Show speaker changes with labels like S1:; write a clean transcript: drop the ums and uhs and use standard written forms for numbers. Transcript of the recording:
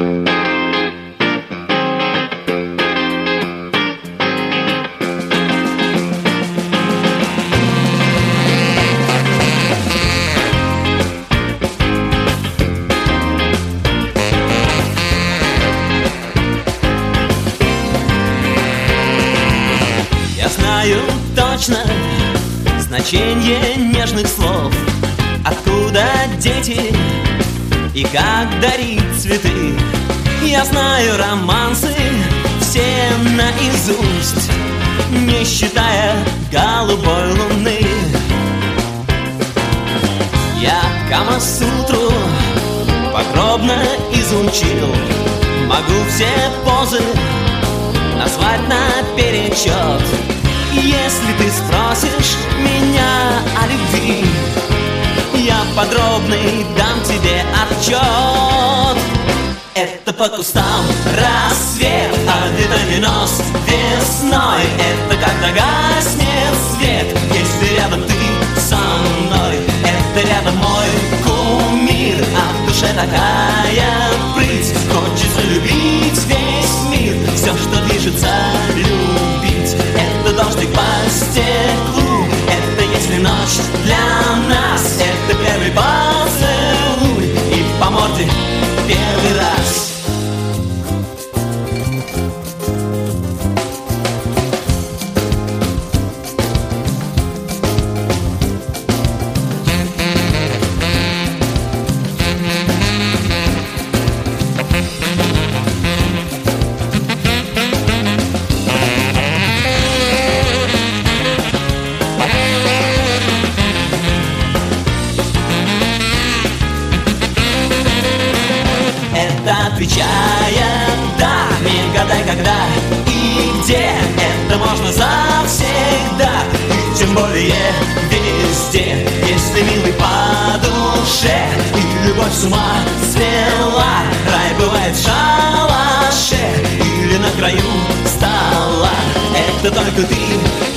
S1: Я знаю точно значение нежных слов, откуда дети и как дарить цветы. Я знаю романсы все наизусть, не считая голубой луны. Я Камасутру подробно изучил, могу все позы назвать наперечет. Если ты спросишь меня о любви, я подробный дам тебе отчет. Это по кустам рассвет, а витаминоз весной. Это когда гаснет свет, если рядом ты со мной. Это рядом мой кумир, а в душе такая прыть. Хочется любить весь мир, все, что движется, любить. Это дождик по стеклу, это если ночь для нас. Это первый поцелуй и по морде первый раз. Отвечая «да», не гадай когда и где. Это можно завсегда и тем более везде. Если милый по душе и любовь с ума свела, рай бывает в шалаше или на краю стола. Это только ты